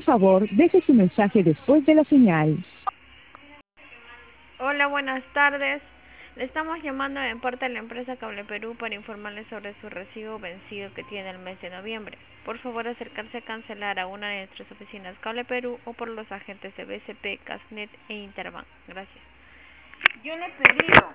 favor, deje su mensaje después de la señal. Hola, buenas tardes. Le estamos llamando en parte a la empresa Cable Perú para informarle sobre su recibo vencido que tiene el mes de noviembre. Por favor, acercarse a cancelar a una de nuestras oficinas Cable Perú o por los agentes de BCP, Casnet e Interbank. Gracias. Yo le he pedido.